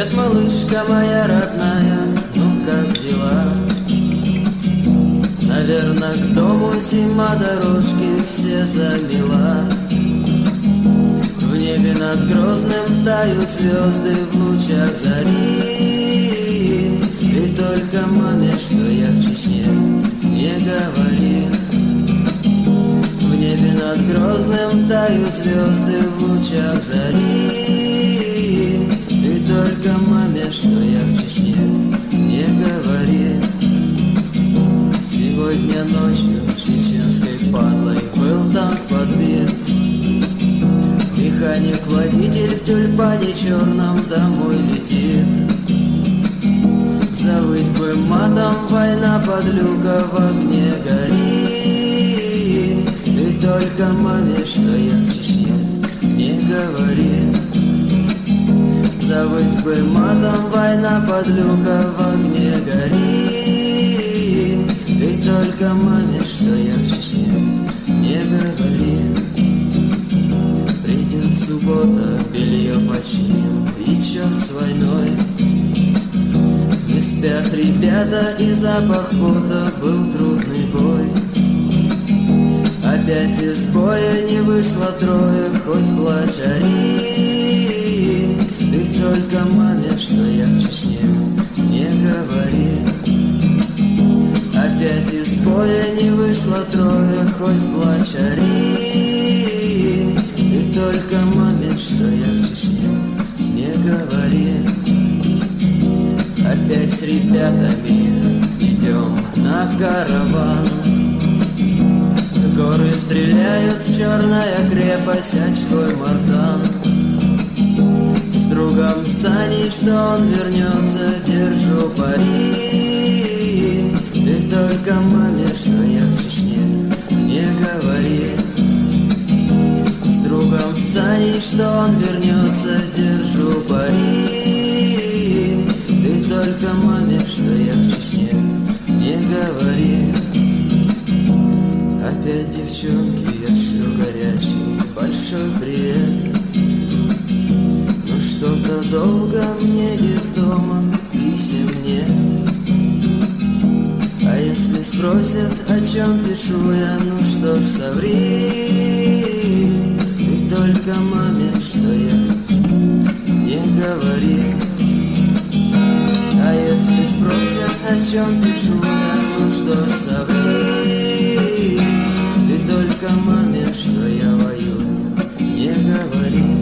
Привет, малышка моя родная, ну как дела? Наверно, к дому зима, дорожки все замела. В небе над Грозным тают звезды в лучах зари. И только маме, что я в Чечне, не говори. В небе над Грозным тают звезды в лучах зари. И только маме, что я в Чечне, не говори. Сегодня ночью чеченской падлой был танк подбит. Механик-водитель в тюльпане черном домой летит. Завыть бы матом, война подлюка в огне горит. И только маме, что я в Чечне, не говори. Завыть бы матом, война подлюка в огне горит. И только маме, что я в Чечне, не говори. Придет суббота, белье починим, и черт с войной. Не спят ребята, и запах пота, был трудный бой. Опять из боя не вышло трое, хоть плачь ори. Ты только маме, что я в Чечне, не говори. Опять из боя не вышло трое, хоть плачь ори. И только маме, что я в Чечне, не говори. Опять с ребятами идем на караван. В горы стреляют, черная крепость, очкой Мартан. С другом Саней, что он вернется, держу пари. Ты только маме, что я в Чечне, не говори. С другом Саней, что он вернется, держу пари. Ты только маме, что я в Чечне, не говори. Опять девчонки, я шлю горячий большой привет. Но что-то долго мне из дома писем нет. А если спросят, о чем пишу я, ну что ж, соври. Ты только маме, что я, не говори. А если спросят, о чем пишу я, ну что ж, соври. Ты только маме, что я воюю, не говори.